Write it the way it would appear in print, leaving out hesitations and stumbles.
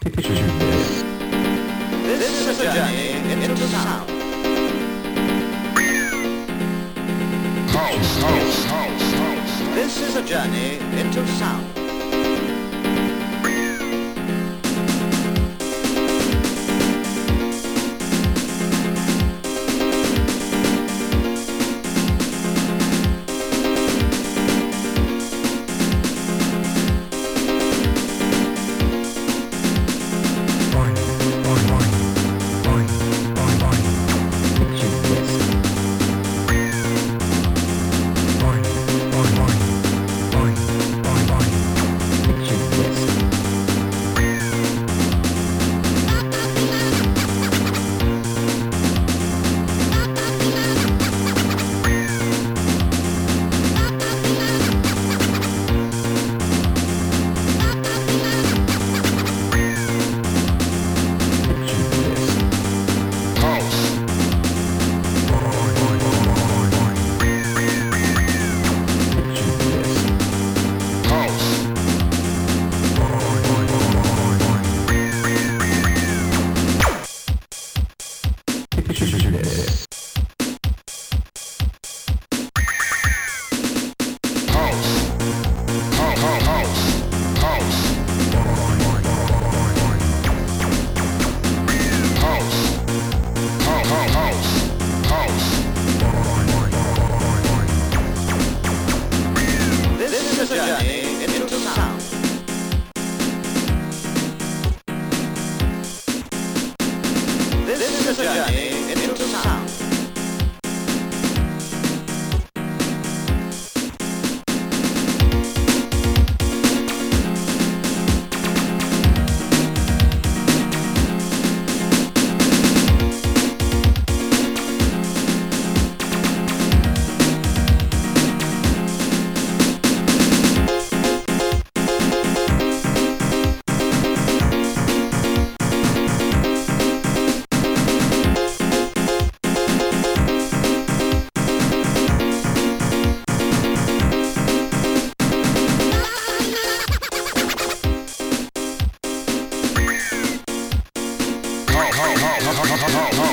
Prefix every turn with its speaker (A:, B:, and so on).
A: Picture this.
B: This is a journey into sound. This is a journey into sound. This is a journey into sound. This is a journey into sound.
C: Ho, ho, ho, ho, ho, ho, ho, ho.